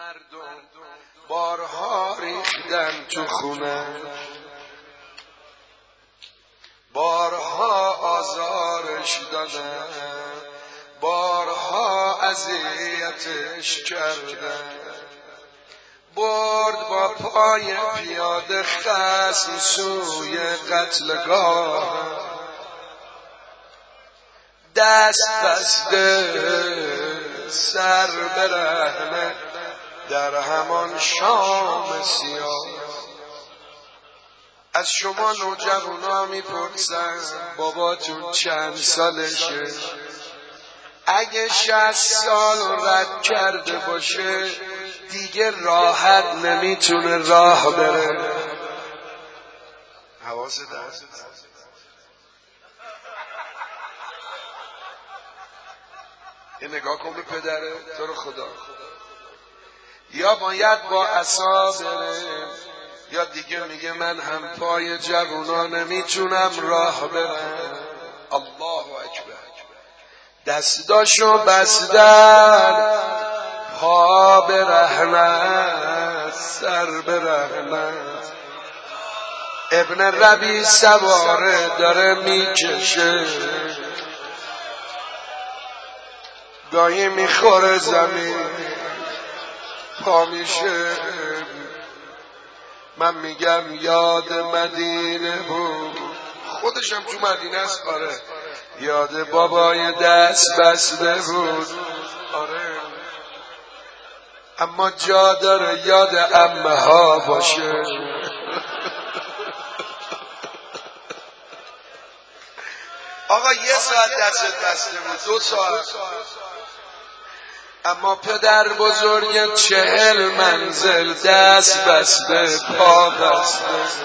مردم بارها ریختن تو خونه، بارها آزارش دادن، بارها اذیتش کردن. برد با پای پیاده خصم سوی قتلگاه، دست بسته سر برهنه در همان شام سیاه. از شما نوجوانا میپرسن باباتون چند سالشه؟ اگه 60 سال رد کرده باشه دیگه راحت نمیتونه راه بره. حواست هست؟ یه نگاه کن به پدره، تو رو خدا. یا باید با عصا بره یا دیگه میگه من هم پای جوونا نمیتونم راه برم. الله اکبر. دستاشو بستن، پا به رحمت، سر به رحمت. ابن ربی سواره داره میکشه، گاهی میخوره زمین، پا میشه. من میگم یاد مدینه بود، خودشم تو مدینه است. آره، یاد بابای دست بسته بود. آره، اما جا داره یاد عمه ها باشه. آقا 1 ساعت دستت بسته بود، 2 ساعت، اما پدر بزرگ 40 منزل دست بسته، پا بسته.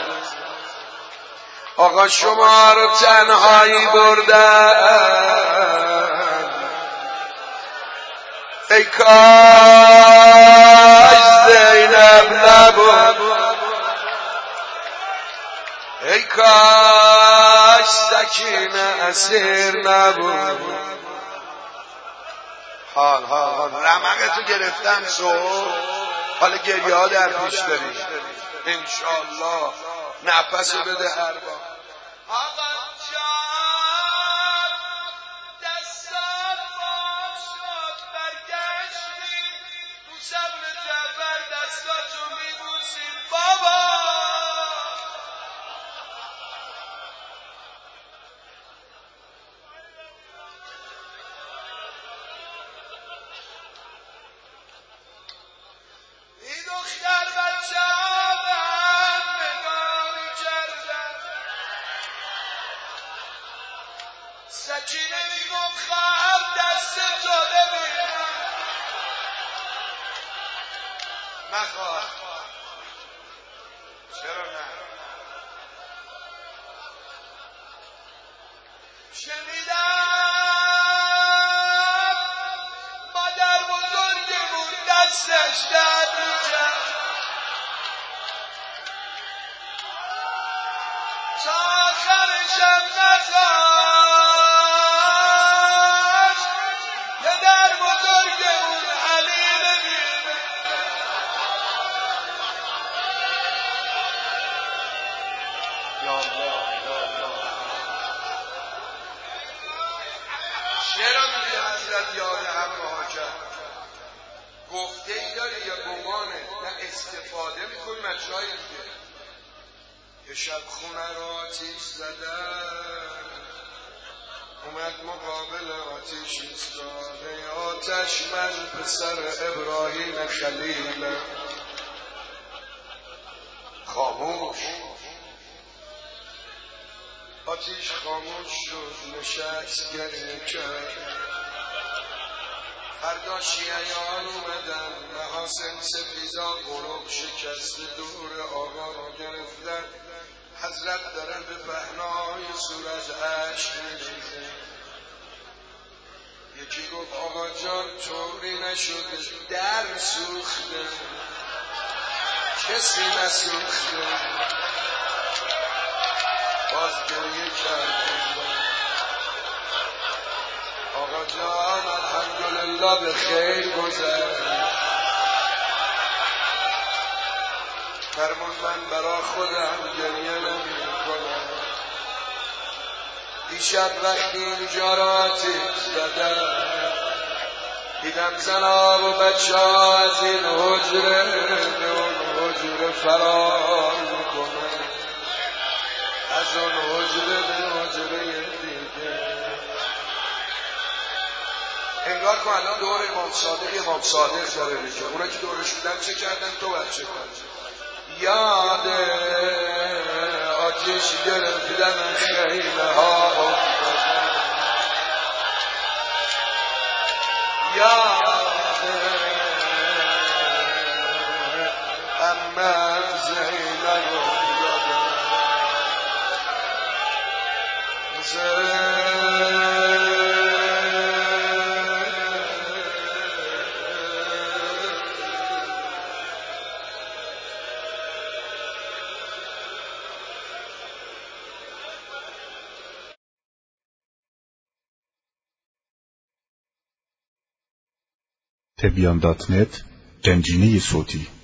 آقا شما رو تنهایی بردن، ای کاش زینب نبود، ای کاش سکینه اسیر نبود. حال رمقتو گرفتم صبح، حالا گریه ها در پیش داریم انشاءالله. نفسو بده هر بار. آقا جان دستان باز شد، برگشتیم تو صبر جعفر دستاتو میبوسیم. بابا این دختر بچه ها به هم نگاه میکردن. سکینه میگم خواهم دست تو ببینم. نخواه، چرا نه؟ شنیدم مادر بزرگمون دستش درد میکرد تا آخرشم نذاشت پدر بزرگمون علی ببینه. یا الله یا الله. چرا میگه حضرت یاد عمه ها کرد؟ گفته ای داری یا گمانه؟ نه استفاده میکنی مجای دیگه. یه شب خونه رو آتیش زدن، اومد مقابل آتیش ایستاده. آتش من پسر ابراهیم خلیل. خاموش. آتیش خاموش شد، نشست گریه کرد. فردا شیعیان اومدن، محاسن سپیدا غروب شکست دور آقا رو گرفتن. حضرت دارن به پهنای صورت اشک میریزه. یکی گفت آقا جان طوری نشده، در سوخته، کسی نسوخته. باز گریه کرد. آقا جان الحمدلله به خیر گذشت. فرمون من برا خودم گریه نمی کنم. دیشب وقتی اینجا را آتیش زدم دیدم زنا و بچه ها از این حجره به اون حجره فرار میکنن، از اون حجره به حجره دیگه. انگار که الان دور امام صادق داره میشه. اونا که دورش بودن چه کردن؟ تو باید چه کنی؟ یاد آتیش گرفتن خیمه ها افتادن، یاد عمه زینب افتادن. تبیان.net گنجینه صوتی